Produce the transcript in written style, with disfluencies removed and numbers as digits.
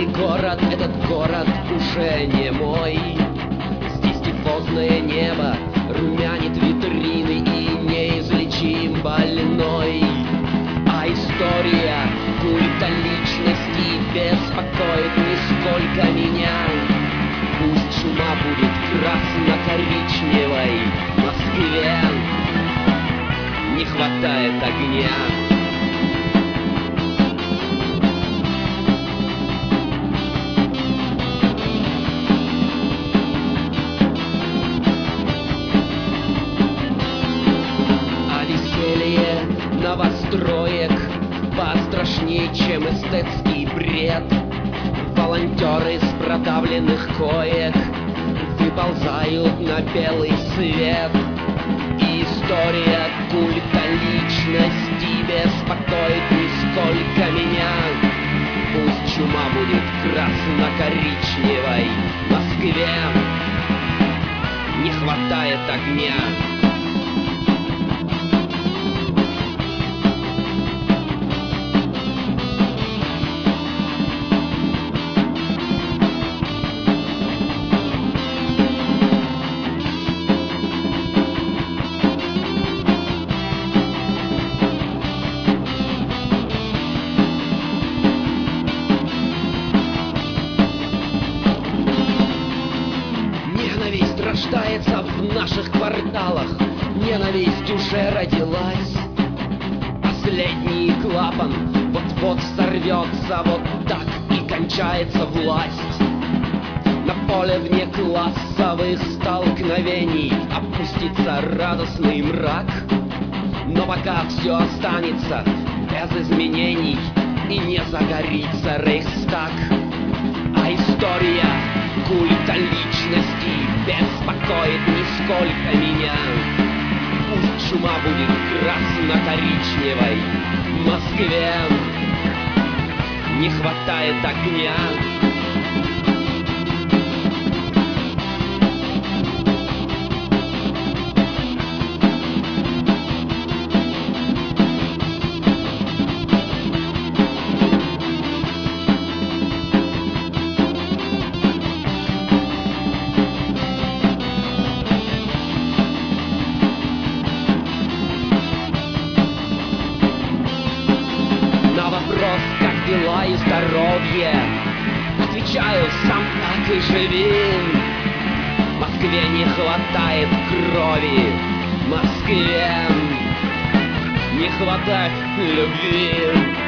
Мой город, этот город уже не мой. Здесь тифозное небо румянит витрины и неизлечим больной. А история культа личности беспокоит нисколько меня. Пусть чума будет красно-коричневой, в Москве не хватает огня. Новостроек пострашнее, чем эстетский бред. Волонтеры с продавленных коек выползают на белый свет. И история культа личности беспокоит нисколько меня. Пусть чума будет красно-коричневой, в Москве не хватает огня. Рождается в наших кварталах, ненависть уже родилась. Последний клапан вот-вот сорвется, вот так и кончается власть. На поле внеклассовых столкновений опустится радостный мрак. Но пока все останется без изменений и не загорится Рейхстаг. А история культа личности беспокоит нисколько меня. Пусть чума будет красно-коричневой, в Москве не хватает огня. Вопрос, как дела и здоровье, отвечаю, сам так и живи. В Москве не хватает крови, в Москве не хватает любви.